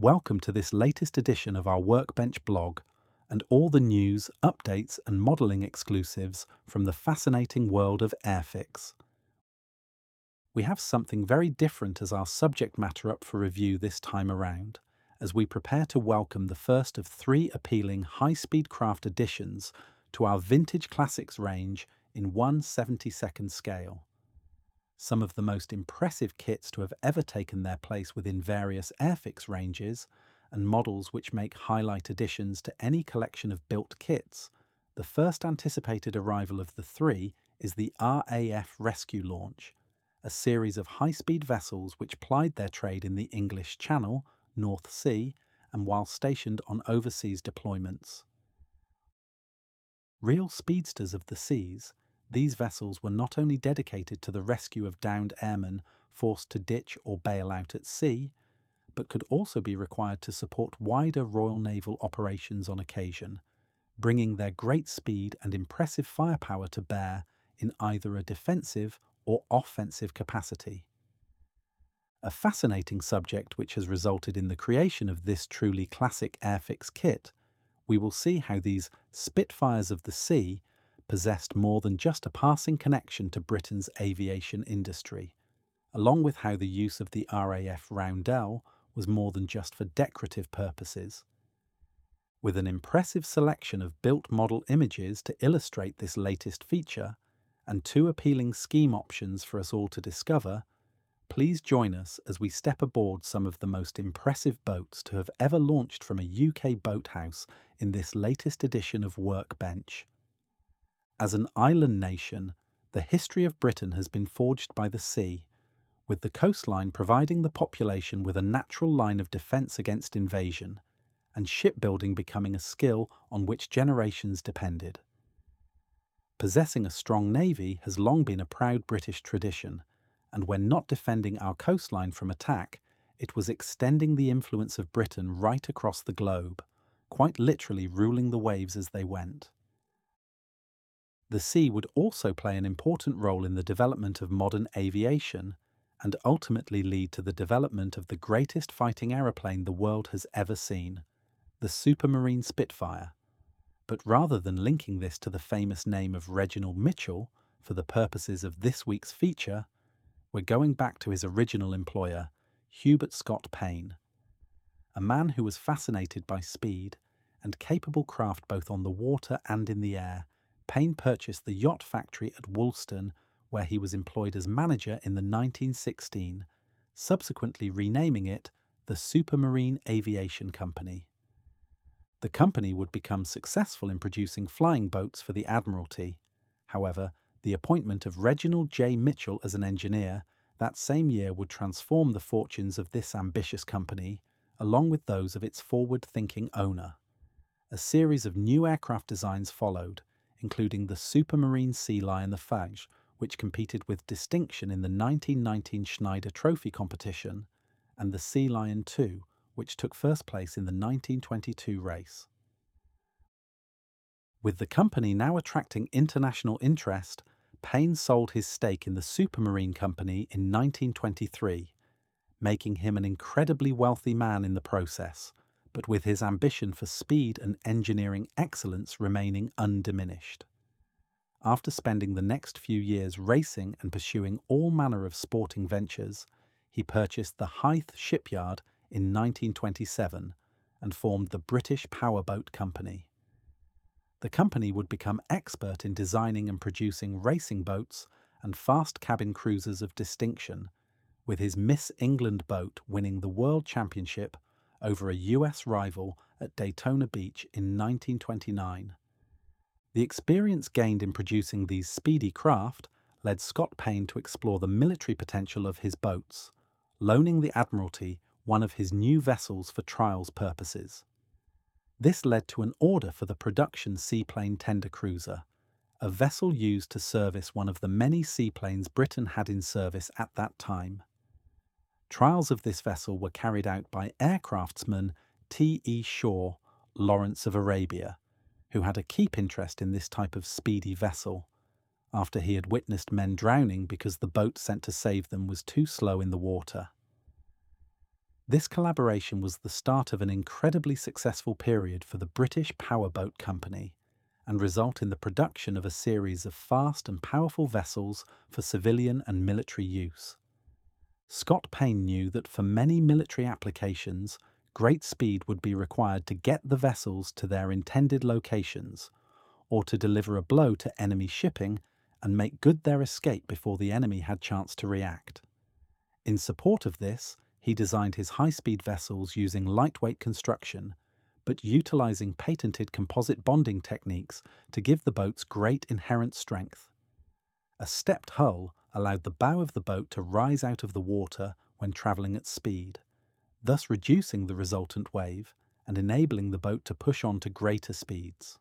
Welcome to this latest edition of our Workbench blog and all the news, updates and modelling exclusives from the fascinating world of Airfix. We have something very different as our subject matter up for review this time around, as we prepare to welcome the first of three appealing high-speed craft additions to our Vintage Classics range in 1/72nd scale. Some of the most impressive kits to have ever taken their place within various Airfix ranges, and models which make highlight additions to any collection of built kits. The first anticipated arrival of the three is the RAF Rescue Launch, a series of high-speed vessels which plied their trade in the English Channel, North Sea, and while stationed on overseas deployments. Real speedsters of the seas, these vessels were not only dedicated to the rescue of downed airmen forced to ditch or bail out at sea, but could also be required to support wider Royal Naval operations on occasion, bringing their great speed and impressive firepower to bear in either a defensive or offensive capacity. A fascinating subject which has resulted in the creation of this truly classic Airfix kit. We will see how these Spitfires of the sea possessed more than just a passing connection to Britain's aviation industry, along with how the use of the RAF Roundel was more than just for decorative purposes. With an impressive selection of built model images to illustrate this latest feature, and two appealing scheme options for us all to discover, please join us as we step aboard some of the most impressive boats to have ever launched from a UK boathouse in this latest edition of Workbench. As an island nation, the history of Britain has been forged by the sea, with the coastline providing the population with a natural line of defence against invasion, and shipbuilding becoming a skill on which generations depended. Possessing a strong navy has long been a proud British tradition, and when not defending our coastline from attack, it was extending the influence of Britain right across the globe, quite literally ruling the waves as they went. The sea would also play an important role in the development of modern aviation and ultimately lead to the development of the greatest fighting aeroplane the world has ever seen, the Supermarine Spitfire. But rather than linking this to the famous name of Reginald Mitchell for the purposes of this week's feature, we're going back to his original employer, Hubert Scott Payne. A man who was fascinated by speed and capable craft both on the water and in the air, Payne purchased the yacht factory at Woolston, where he was employed as manager in the 1916, subsequently renaming it the Supermarine Aviation Company. The company would become successful in producing flying boats for the Admiralty. However, the appointment of Reginald J. Mitchell as an engineer that same year would transform the fortunes of this ambitious company, along with those of its forward-thinking owner. A series of new aircraft designs followed, including the Supermarine Sea Lion the Fage, which competed with distinction in the 1919 Schneider Trophy competition, and the Sea Lion II, which took first place in the 1922 race. With the company now attracting international interest, Payne sold his stake in the Supermarine Company in 1923, making him an incredibly wealthy man in the process, but with his ambition for speed and engineering excellence remaining undiminished. After spending the next few years racing and pursuing all manner of sporting ventures, he purchased the Hythe shipyard in 1927 and formed the British Powerboat Company. The company would become expert in designing and producing racing boats and fast cabin cruisers of distinction, with his Miss England boat winning the World Championship over a US rival at Daytona Beach in 1929. The experience gained in producing these speedy craft led Scott Payne to explore the military potential of his boats, loaning the Admiralty one of his new vessels for trials purposes. This led to an order for the production seaplane tender cruiser, a vessel used to service one of the many seaplanes Britain had in service at that time. Trials of this vessel were carried out by aircraftsman T.E. Shaw, Lawrence of Arabia, who had a keen interest in this type of speedy vessel, after he had witnessed men drowning because the boat sent to save them was too slow in the water. This collaboration was the start of an incredibly successful period for the British Powerboat Company and result in the production of a series of fast and powerful vessels for civilian and military use. Scott Payne knew that for many military applications, great speed would be required to get the vessels to their intended locations, or to deliver a blow to enemy shipping and make good their escape before the enemy had chance to react. In support of this, he designed his high-speed vessels using lightweight construction, but utilizing patented composite bonding techniques to give the boats great inherent strength. A stepped hull allowed the bow of the boat to rise out of the water when traveling at speed, thus reducing the resultant wave and enabling the boat to push on to greater speeds.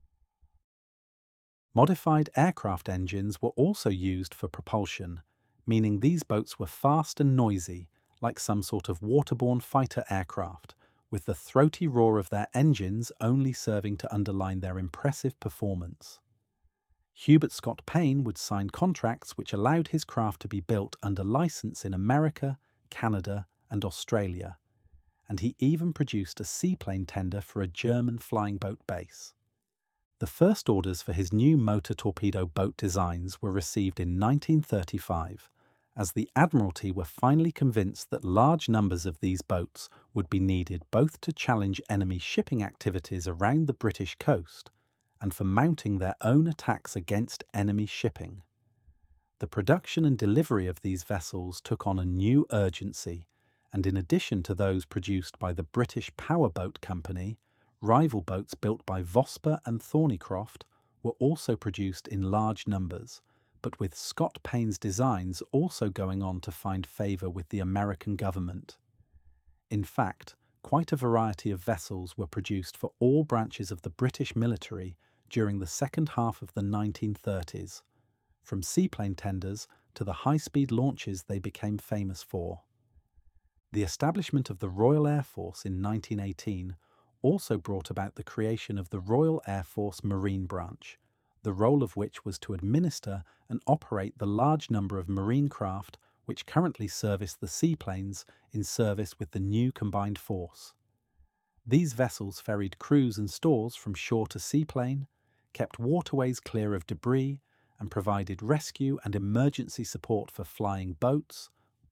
Modified aircraft engines were also used for propulsion, meaning these boats were fast and noisy, like some sort of waterborne fighter aircraft, with the throaty roar of their engines only serving to underline their impressive performance. Hubert Scott Payne would sign contracts which allowed his craft to be built under license in America, Canada, and Australia, and he even produced a seaplane tender for a German flying boat base. The first orders for his new motor torpedo boat designs were received in 1935, as the Admiralty were finally convinced that large numbers of these boats would be needed both to challenge enemy shipping activities around the British coast and for mounting their own attacks against enemy shipping. The production and delivery of these vessels took on a new urgency, and in addition to those produced by the British Powerboat Company, rival boats built by Vosper and Thornycroft were also produced in large numbers, but with Scott Payne's designs also going on to find favour with the American government. In fact, quite a variety of vessels were produced for all branches of the British military during the second half of the 1930s, from seaplane tenders to the high-speed launches they became famous for. The establishment of the Royal Air Force in 1918 also brought about the creation of the Royal Air Force Marine Branch, the role of which was to administer and operate the large number of marine craft which currently service the seaplanes in service with the new combined force. These vessels ferried crews and stores from shore to seaplane, kept waterways clear of debris, and provided rescue and emergency support for flying boats,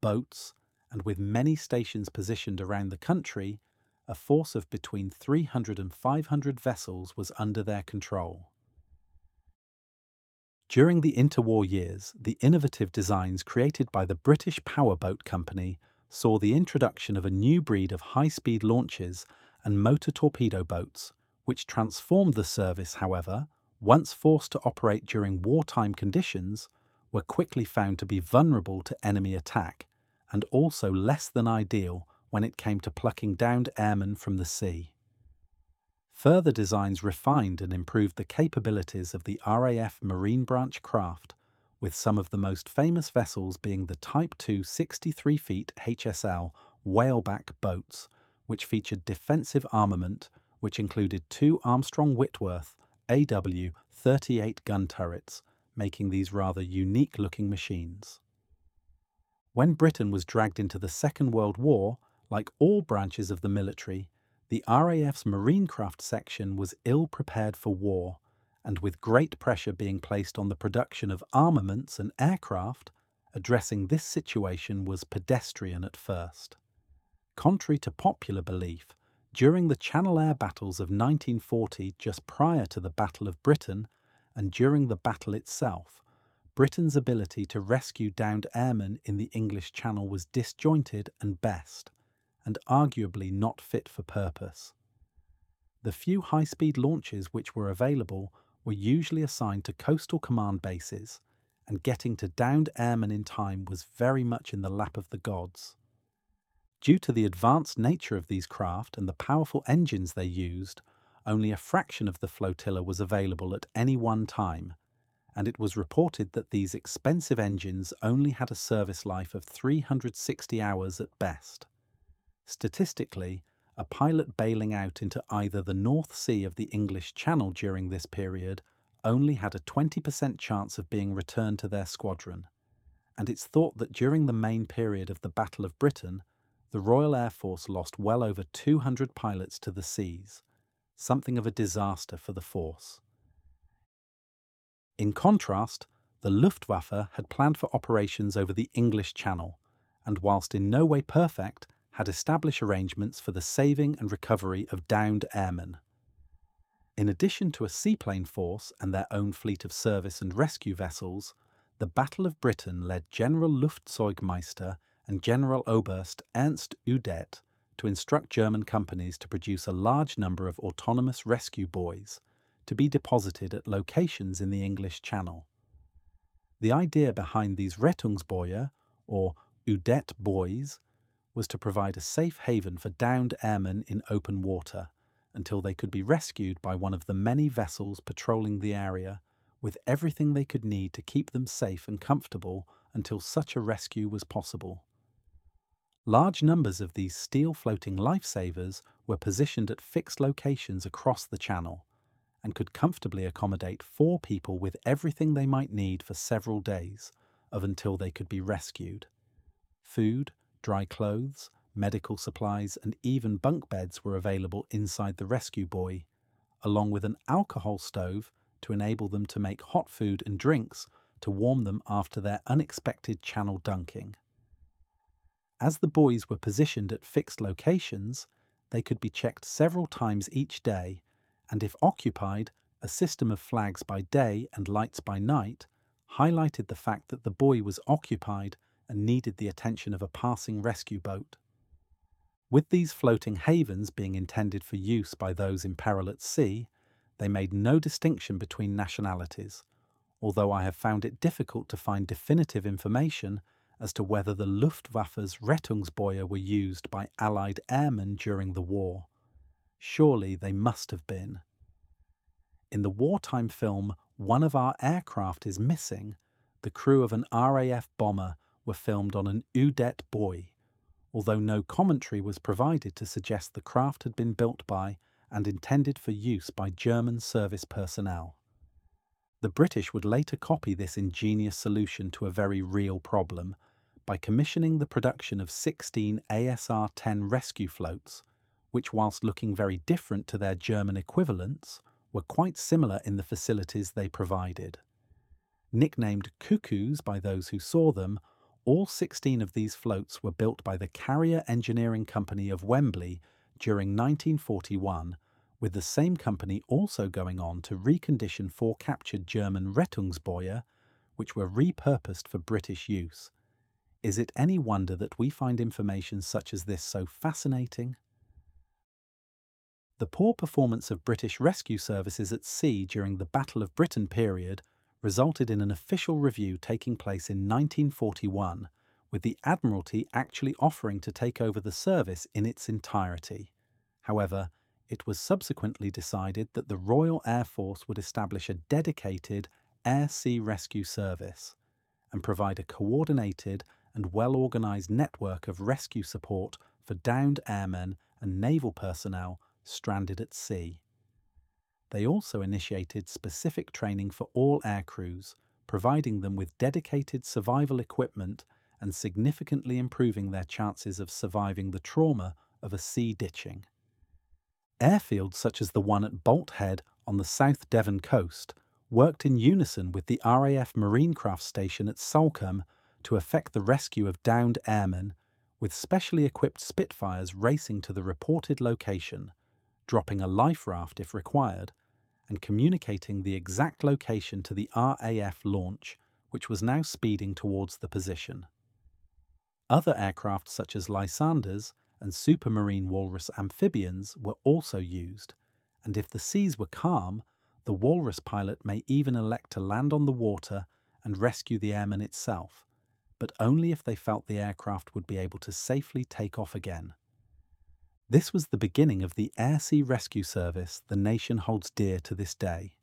and with many stations positioned around the country, a force of between 300 and 500 vessels was under their control. During the interwar years, the innovative designs created by the British Powerboat Company saw the introduction of a new breed of high-speed launches and motor torpedo boats, which transformed the service, however, once forced to operate during wartime conditions, were quickly found to be vulnerable to enemy attack, and also less than ideal when it came to plucking downed airmen from the sea. Further designs refined and improved the capabilities of the RAF Marine Branch craft, with some of the most famous vessels being the Type II 63 feet HSL whaleback boats, which featured defensive armament, which included 2 Armstrong Whitworth AW 38 gun turrets, making these rather unique-looking machines. When Britain was dragged into the Second World War, like all branches of the military, the RAF's Marinecraft section was ill-prepared for war, and with great pressure being placed on the production of armaments and aircraft, addressing this situation was pedestrian at first. Contrary to popular belief, during the Channel Air battles of 1940, just prior to the Battle of Britain, and during the battle itself, Britain's ability to rescue downed airmen in the English Channel was disjointed and best, and arguably not fit for purpose. The few high-speed launches which were available were usually assigned to coastal command bases, and getting to downed airmen in time was very much in the lap of the gods. Due to the advanced nature of these craft and the powerful engines they used, only a fraction of the flotilla was available at any one time, and it was reported that these expensive engines only had a service life of 360 hours at best. Statistically, a pilot bailing out into either the North Sea of the English Channel during this period only had a 20% chance of being returned to their squadron, and it's thought that during the main period of the Battle of Britain, the Royal Air Force lost well over 200 pilots to the seas, something of a disaster for the force. In contrast, the Luftwaffe had planned for operations over the English Channel, and whilst in no way perfect, had established arrangements for the saving and recovery of downed airmen. In addition to a seaplane force and their own fleet of service and rescue vessels, the Battle of Britain led General Luftzeugmeister and General Oberst Ernst Udet to instruct German companies to produce a large number of autonomous rescue buoys to be deposited at locations in the English Channel. The idea behind these Rettungsboje, or Udet buoys, was to provide a safe haven for downed airmen in open water until they could be rescued by one of the many vessels patrolling the area with everything they could need to keep them safe and comfortable until such a rescue was possible. Large numbers of these steel-floating lifesavers were positioned at fixed locations across the channel and could comfortably accommodate 4 people with everything they might need for several days until they could be rescued. Food, dry clothes, medical supplies and even bunk beds were available inside the rescue buoy, along with an alcohol stove to enable them to make hot food and drinks to warm them after their unexpected channel dunking. As the buoys were positioned at fixed locations, they could be checked several times each day, and if occupied, a system of flags by day and lights by night highlighted the fact that the buoy was occupied and needed the attention of a passing rescue boat. With these floating havens being intended for use by those in peril at sea, they made no distinction between nationalities, although I have found it difficult to find definitive information as to whether the Luftwaffe's Rettungsboje were used by Allied airmen during the war. Surely they must have been. In the wartime film One of Our Aircraft is Missing, the crew of an RAF bomber were filmed on an Udet buoy, although no commentary was provided to suggest the craft had been built by and intended for use by German service personnel. The British would later copy this ingenious solution to a very real problem by commissioning the production of 16 ASR-10 rescue floats, which, whilst looking very different to their German equivalents, were quite similar in the facilities they provided. Nicknamed cuckoos by those who saw them, all 16 of these floats were built by the Carrier Engineering Company of Wembley during 1941, with the same company also going on to recondition 4 captured German Rettungsboje, which were repurposed for British use. Is it any wonder that we find information such as this so fascinating? The poor performance of British rescue services at sea during the Battle of Britain period resulted in an official review taking place in 1941, with the Admiralty actually offering to take over the service in its entirety. However, it was subsequently decided that the Royal Air Force would establish a dedicated air-sea rescue service and provide a coordinated and well-organised network of rescue support for downed airmen and naval personnel stranded at sea. They also initiated specific training for all air crews, providing them with dedicated survival equipment and significantly improving their chances of surviving the trauma of a sea ditching. Airfields such as the one at Bolt Head on the South Devon coast worked in unison with the RAF Marinecraft Station at Salcombe to effect the rescue of downed airmen, with specially equipped Spitfires racing to the reported location, dropping a life raft if required, and communicating the exact location to the RAF launch, which was now speeding towards the position. Other aircraft such as Lysanders and Supermarine Walrus amphibians were also used, and if the seas were calm, the Walrus pilot may even elect to land on the water and rescue the airman itself, but only if they felt the aircraft would be able to safely take off again. This was the beginning of the air-sea rescue service the nation holds dear to this day.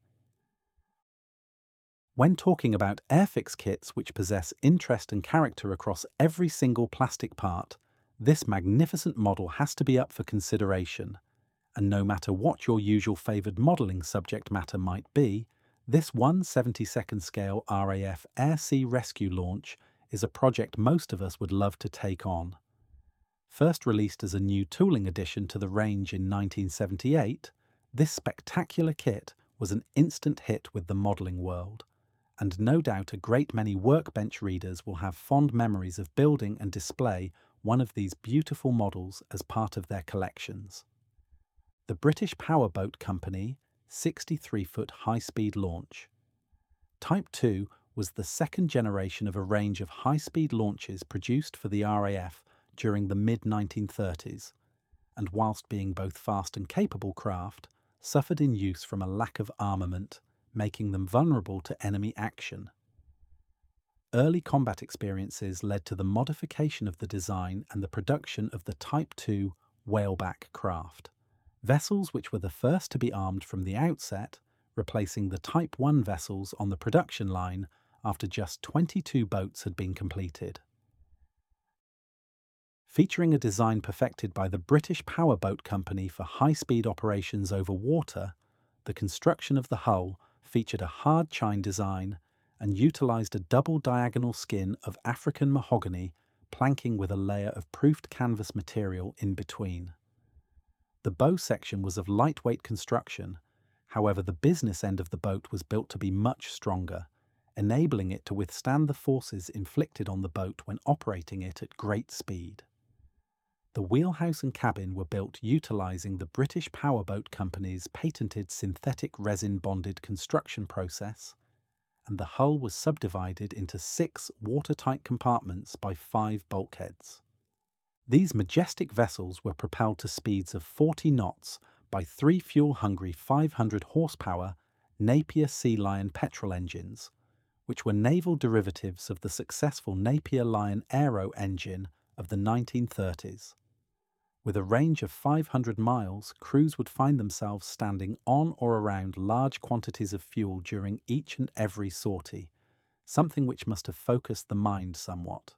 When talking about airfix kits which possess interest and character across every single plastic part, this magnificent model has to be up for consideration, and no matter what your usual favoured modelling subject matter might be, this 1/72nd scale RAF Air-Sea Rescue launch is a project most of us would love to take on. First released as a new tooling addition to the range in 1978, this spectacular kit was an instant hit with the modelling world, and no doubt a great many workbench readers will have fond memories of building and display one of these beautiful models as part of their collections. The British Powerboat Company 63-foot high-speed launch. Type 2 was the second generation of a range of high-speed launches produced for the RAF during the mid-1930s, and whilst being both fast and capable craft, suffered in use from a lack of armament, making them vulnerable to enemy action. Early combat experiences led to the modification of the design and the production of the Type 2 whaleback craft, vessels which were the first to be armed from the outset, replacing the Type 1 vessels on the production line after just 22 boats had been completed. Featuring a design perfected by the British Powerboat Company for high-speed operations over water, the construction of the hull featured a hard chine design and utilised a double diagonal skin of African mahogany, planking with a layer of proofed canvas material in between. The bow section was of lightweight construction, however the business end of the boat was built to be much stronger, enabling it to withstand the forces inflicted on the boat when operating it at great speed. The wheelhouse and cabin were built utilising the British Powerboat Company's patented synthetic resin-bonded construction process, and the hull was subdivided into 6 watertight compartments by 5 bulkheads. These majestic vessels were propelled to speeds of 40 knots by 3 fuel-hungry 500 horsepower Napier Sea Lion petrol engines, which were naval derivatives of the successful Napier Lion Aero engine of the 1930s. With a range of 500 miles, crews would find themselves standing on or around large quantities of fuel during each and every sortie, something which must have focused the mind somewhat.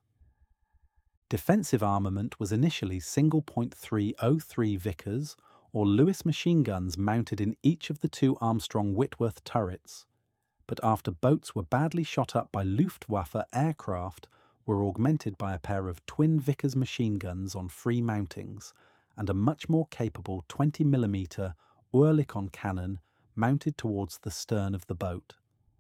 Defensive armament was initially single .303 Vickers or Lewis machine guns mounted in each of the 2 Armstrong Whitworth turrets, but after boats were badly shot up by Luftwaffe aircraft, were augmented by a pair of twin Vickers machine guns on free mountings and a much more capable 20mm Oerlikon cannon mounted towards the stern of the boat.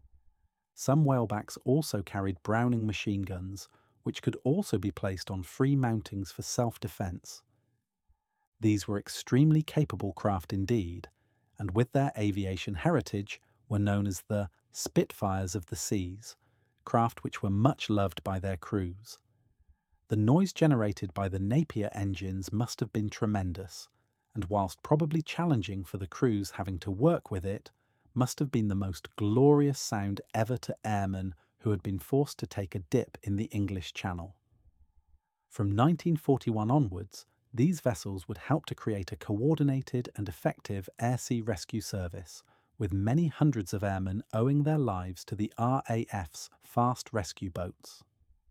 Some whalebacks also carried Browning machine guns, which could also be placed on free mountings for self-defence. These were extremely capable craft indeed, and with their aviation heritage were known as the Spitfires of the seas, craft which were much loved by their crews. The noise generated by the Napier engines must have been tremendous, and whilst probably challenging for the crews having to work with it, must have been the most glorious sound ever to airmen who had been forced to take a dip in the English Channel. From 1941 onwards, these vessels would help to create a coordinated and effective air-sea rescue service, with many hundreds of airmen owing their lives to the RAF's fast rescue boats.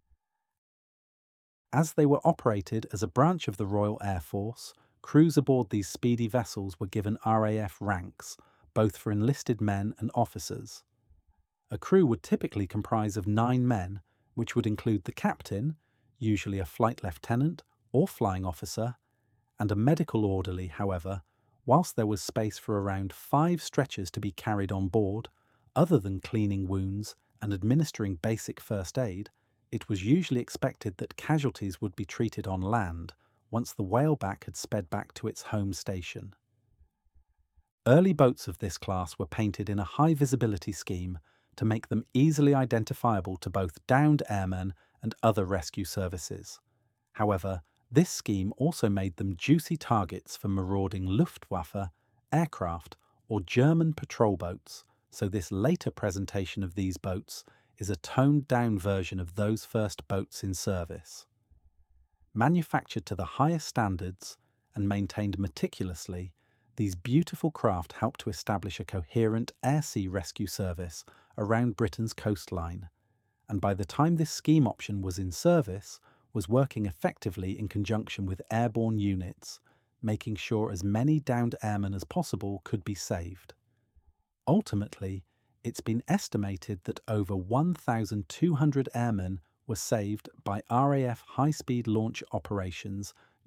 As they were operated as a branch of the Royal Air Force, crews aboard these speedy vessels were given RAF ranks, both for enlisted men and officers. A crew would typically comprise of 9 men, which would include the captain, usually a flight lieutenant or flying officer, and a medical orderly, however, whilst there was space for around 5 stretchers to be carried on board. Other than cleaning wounds and administering basic first aid, it was usually expected that casualties would be treated on land once the whaleback had sped back to its home station. Early boats of this class were painted in a high visibility scheme to make them easily identifiable to both downed airmen and other rescue services. However, this scheme also made them juicy targets for marauding Luftwaffe aircraft or German patrol boats, so this later presentation of these boats is a toned-down version of those first boats in service. Manufactured to the highest standards and maintained meticulously, these beautiful craft helped to establish a coherent air-sea rescue service around Britain's coastline, and by the time this scheme option was in service, was working effectively in conjunction with airborne units, making sure as many downed airmen as possible could be saved. Ultimately, it's been estimated that over 1,200 airmen were saved by RAF high-speed launch operations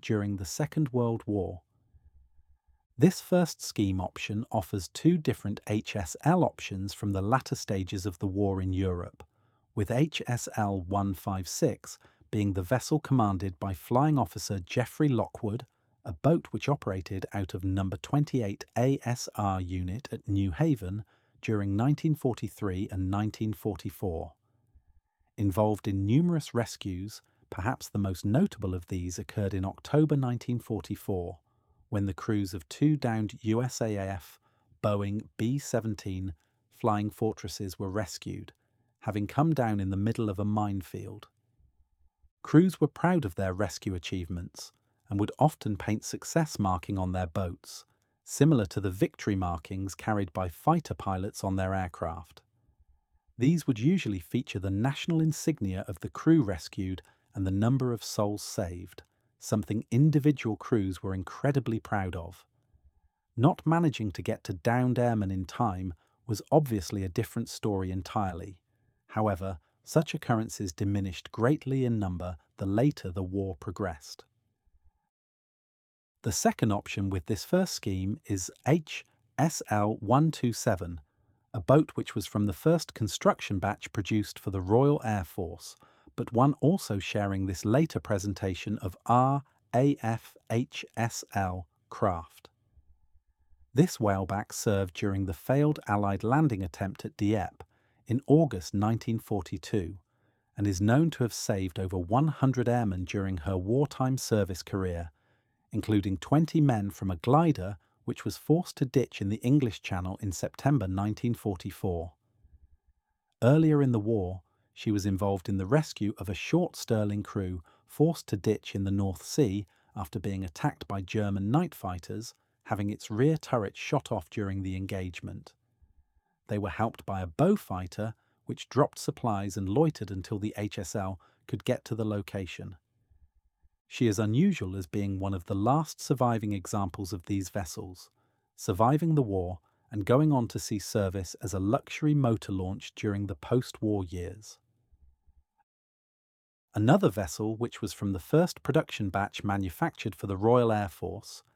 during the Second World War. This first scheme option offers two different HSL options from the latter stages of the war in Europe, with HSL 156 being the vessel commanded by Flying Officer Geoffrey Lockwood, a boat which operated out of No. 28 ASR unit at New Haven during 1943 and 1944. Involved in numerous rescues, perhaps the most notable of these occurred in October 1944, when the crews of two downed USAF Boeing B-17 Flying Fortresses were rescued, having come down in the middle of a minefield. Crews were proud of their rescue achievements and would often paint success marking on their boats, similar to the victory markings carried by fighter pilots on their aircraft. These would usually feature the national insignia of the crew rescued and the number of souls saved, something individual crews were incredibly proud of. Not managing to get to downed airmen in time was obviously a different story entirely. However, such occurrences diminished greatly in number the later the war progressed. The second option with this first scheme is HSL 127, a boat which was from the first construction batch produced for the Royal Air Force, but one also sharing this later presentation of RAF-HSL craft. This whaleback served during the failed Allied landing attempt at Dieppe in August 1942 and is known to have saved over 100 airmen during her wartime service career, including 20 men from a glider which was forced to ditch in the English Channel in September 1944. Earlier in the war, she was involved in the rescue of a short Stirling crew forced to ditch in the North Sea after being attacked by German night fighters, having its rear turret shot off during the engagement. They were helped by a bow fighter, which dropped supplies and loitered until the HSL could get to the location. She is unusual as being one of the last surviving examples of these vessels, surviving the war and going on to see service as a luxury motor launch during the post-war years. Another vessel which was from the first production batch manufactured for the Royal Air Force,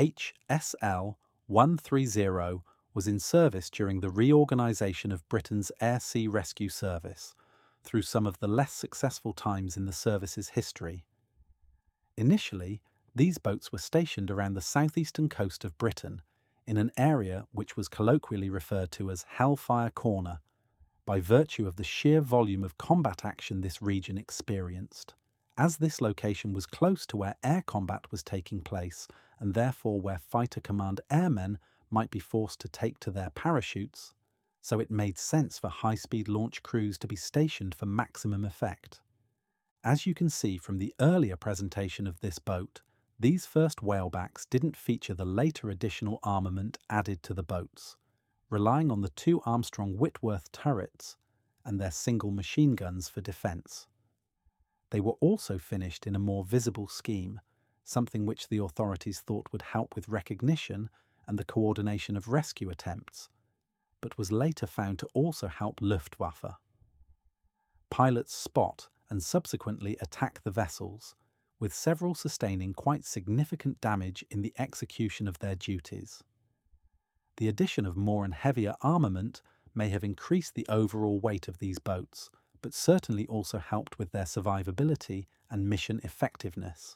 HSL 130, was in service during the reorganisation of Britain's Air-Sea Rescue Service, through some of the less successful times in the service's history. Initially, these boats were stationed around the southeastern coast of Britain, in an area which was colloquially referred to as Hellfire Corner, by virtue of the sheer volume of combat action this region experienced. As this location was close to where air combat was taking place, and therefore where Fighter Command airmen might be forced to take to their parachutes, so it made sense for high-speed launch crews to be stationed for maximum effect. As you can see from the earlier presentation of this boat, these first whalebacks didn't feature the later additional armament added to the boats, relying on the two Armstrong Whitworth turrets and their single machine guns for defence. They were also finished in a more visible scheme, something which the authorities thought would help with recognition and the coordination of rescue attempts, but was later found to also help Luftwaffe. Pilots spot and subsequently attack the vessels, with several sustaining quite significant damage in the execution of their duties. The addition of more and heavier armament may have increased the overall weight of these boats, but certainly also helped with their survivability and mission effectiveness.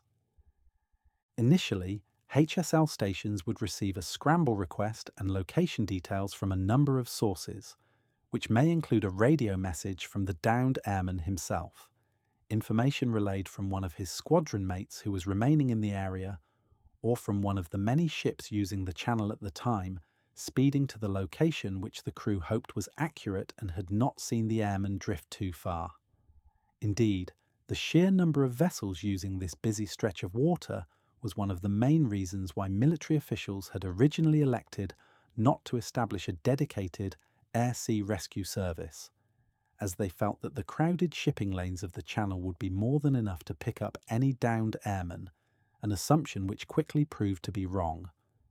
Initially, HSL stations would receive a scramble request and location details from a number of sources, which may include a radio message from the downed airman himself, information relayed from one of his squadron mates who was remaining in the area, or from one of the many ships using the channel at the time, speeding to the location which the crew hoped was accurate and had not seen the airman drift too far. Indeed, the sheer number of vessels using this busy stretch of water was one of the main reasons why military officials had originally elected not to establish a dedicated air-sea rescue service, as they felt that the crowded shipping lanes of the channel would be more than enough to pick up any downed airmen, an assumption which quickly proved to be wrong.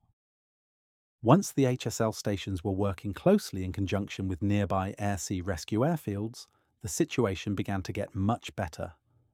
Once the HSL stations were working closely in conjunction with nearby air-sea rescue airfields, the situation began to get much better.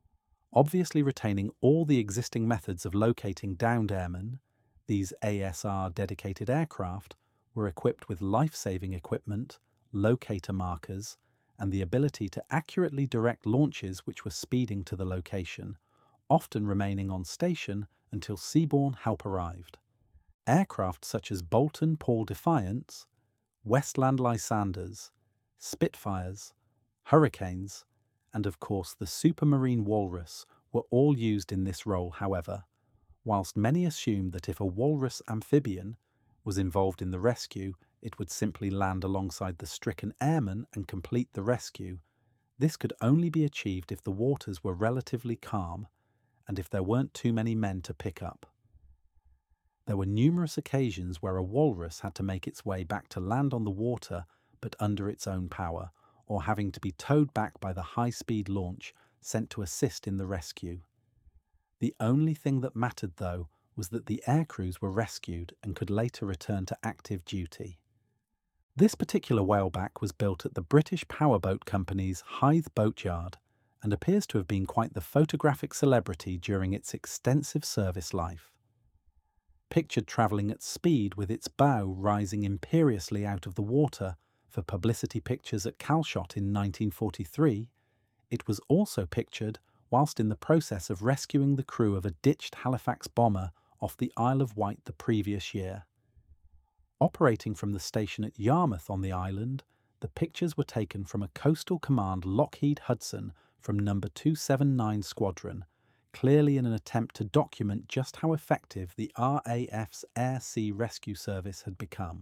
obviously retaining all the existing methods of locating downed airmen. These ASR dedicated aircraft were equipped with life-saving equipment, locator markers, and the ability to accurately direct launches which were speeding to the location, often remaining on station until seaborne help arrived. Aircraft such as Bolton Paul Defiance, Westland Lysanders, Spitfires, Hurricanes, and of course the Supermarine Walrus were all used in this role, however, whilst many assumed that if a Walrus amphibian was involved in the rescue, it would simply land alongside the stricken airmen and complete the rescue. This could only be achieved if the waters were relatively calm and if there weren't too many men to pick up. There were numerous occasions where a walrus had to make its way back to land on the water but under its own power, or having to be towed back by the high-speed launch sent to assist in the rescue. The only thing that mattered, though, was that the aircrews were rescued and could later return to active duty. This particular whaleback was built at the British Powerboat Company's Hythe Boatyard and appears to have been quite the photographic celebrity during its extensive service life. Pictured travelling at speed with its bow rising imperiously out of the water for publicity pictures at Calshot in 1943, it was also pictured whilst in the process of rescuing the crew of a ditched Halifax bomber off the Isle of Wight the previous year. Operating from the station at Yarmouth on the island, the pictures were taken from a Coastal Command Lockheed Hudson from No. 279 Squadron, clearly in an attempt to document just how effective the RAF's Air-Sea Rescue Service had become.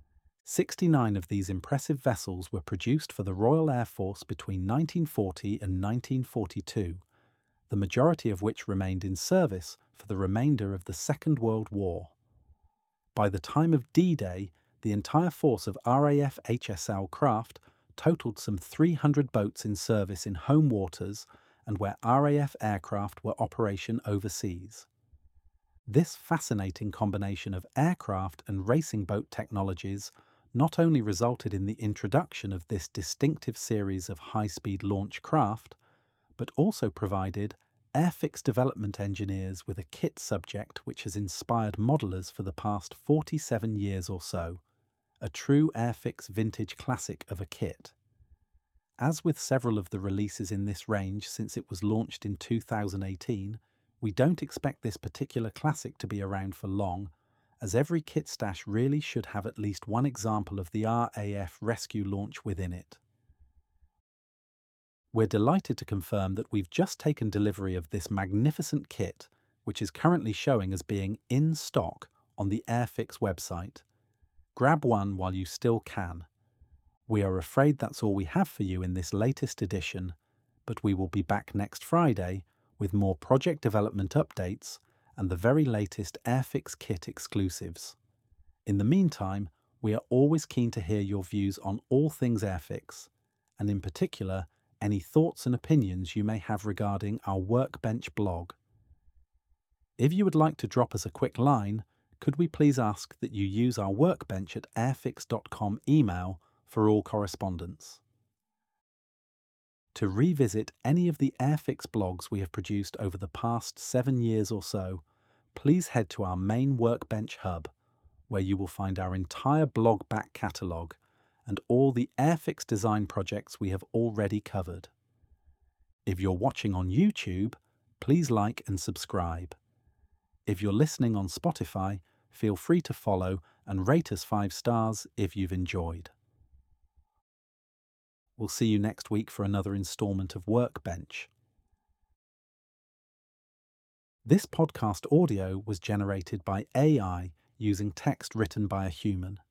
69 of these impressive vessels were produced for the Royal Air Force between 1940 and 1942, the majority of which remained in service for the remainder of the Second World War. By the time of D-Day, the entire force of RAF HSL craft totalled some 300 boats in service in home waters and where RAF aircraft were operation overseas. This fascinating combination of aircraft and racing boat technologies not only resulted in the introduction of this distinctive series of high-speed launch craft, but also provided Airfix development engineers with a kit subject which has inspired modelers for the past 47 years or so, a true Airfix vintage classic of a kit. As with several of the releases in this range since it was launched in 2018, we don't expect this particular classic to be around for long, as every kit stash really should have at least one example of the RAF rescue launch within it. We're delighted to confirm that we've just taken delivery of this magnificent kit, which is currently showing as being in stock on the Airfix website. Grab one while you still can. We are afraid that's all we have for you in this latest edition, but we will be back next Friday with more project development updates and the very latest Airfix kit exclusives. In the meantime, we are always keen to hear your views on all things Airfix, and in particular, any thoughts and opinions you may have regarding our Workbench blog. If you would like to drop us a quick line, could we please ask that you use our Workbench at airfix.com email for all correspondence. To revisit any of the Airfix blogs we have produced over the past 7 years or so, please head to our main Workbench hub, where you will find our entire blog back catalogue and all the Airfix design projects we have already covered. If you're watching on YouTube, please like and subscribe. If you're listening on Spotify, feel free to follow and rate us 5 stars if you've enjoyed. We'll see you next week for another instalment of Workbench. This podcast audio was generated by AI using text written by a human.